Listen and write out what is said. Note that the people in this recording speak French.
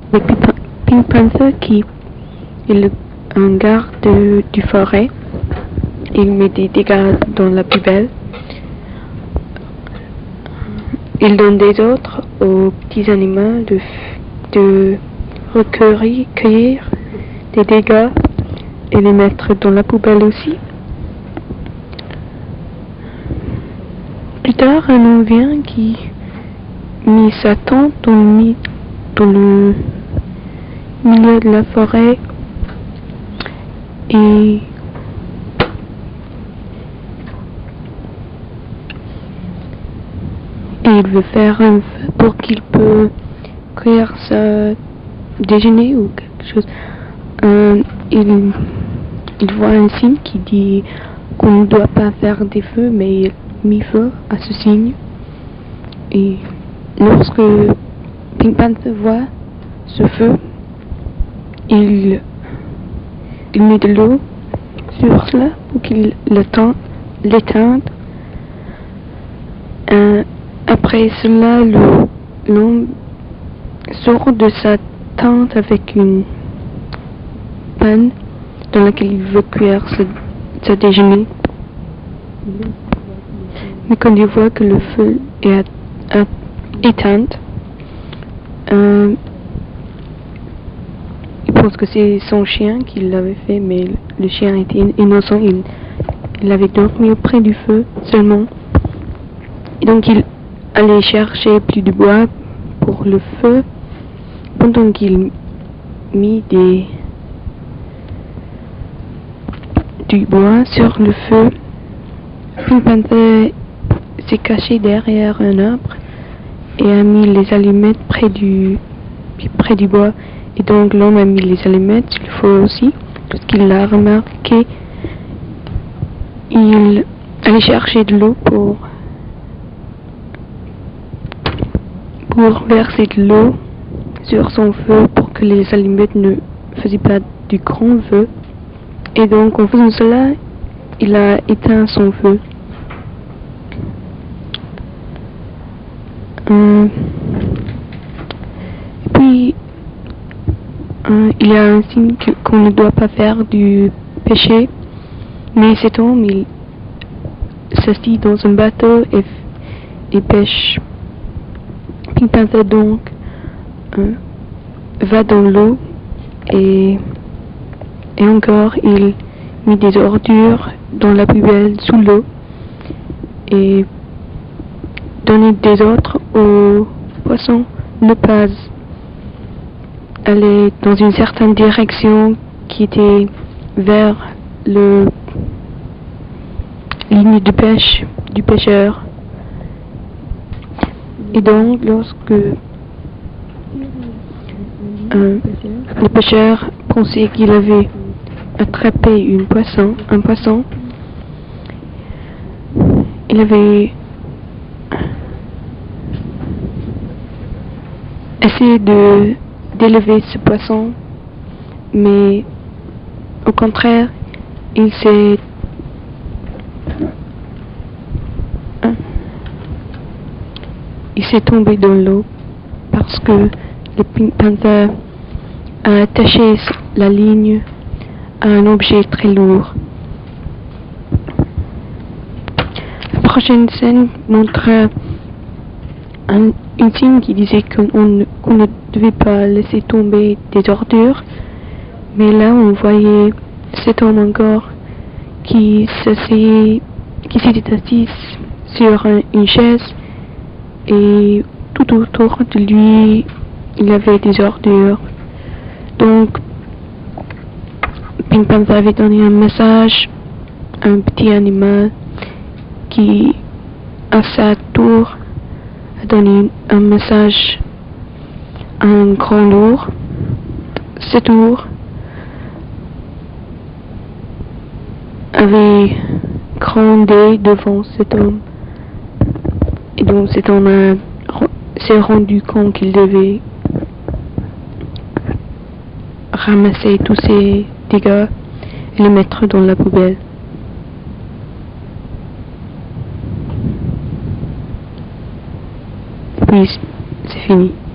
avec Pink Panther qui est un garde du forêt. Il met des dégâts dans la poubelle. Il donne des ordres aux petits animaux de recueillir des dégâts et les mettre dans la poubelle aussi. Plus tard, un homme vient qui mit sa tente dans le milieu de la forêt et il veut faire un feu pour qu'il peut cuire sa déjeuner ou quelque chose. Il voit un signe qui dit qu'on ne doit pas faire des feux, mais il mit feu à ce signe. Et lorsque Pink Panther voit ce feu, il met de l'eau sur cela pour qu'il l'éteigne. Après cela, l'homme sort de sa tente avec une panne dans laquelle il veut cuire sa déjeuner. Mais quand il voit que le feu est éteint, il pense que c'est son chien qui l'avait fait, mais le chien était innocent. Il avait dormi auprès du feu seulement. Et donc il allait chercher plus de bois pour le feu. Pendant qu'il mit du bois sur le feu, Pink Panther s'est caché derrière un arbre et a mis les allumettes près du bois. Et donc l'homme a mis les allumettes sur le feu aussi. Lorsqu'il l'a remarqué, il allait chercher de l'eau pour verser de l'eau sur son feu pour que les allumettes ne faisaient pas du grand feu. Et donc en faisant cela, il a éteint son feu. Et puis il y a un signe qu'on ne doit pas faire du péché, mais cet homme il s'assit dans un bateau et pêche. Pink Panther donc va dans l'eau et encore il mit des ordures dans la poubelle sous l'eau et donnait des ordres aux poissons ne pas aller dans une certaine direction qui était vers le ligne de pêche du pêcheur. Et donc lorsque le pêcheur pensait qu'il avait attrapé un poisson, il avait essayé d'élever ce poisson, mais au contraire, il s'est tombé dans l'eau parce que le Pink Panther a attaché la ligne à un objet très lourd. La prochaine scène montre une signe qui disait qu'on ne devait pas laisser tomber des ordures, mais là on voyait cet homme encore qui s'était assis sur une chaise et tout autour de lui il y avait des ordures. Donc Pink Panther avait donné un message à un petit animal qui à sa tour a donné un message à un grand ours. Cet ours avait grondé devant cet homme. Et donc cet homme s'est rendu compte qu'il devait ramasser tous ces dégâts et les mettre dans la poubelle. Puis c'est fini.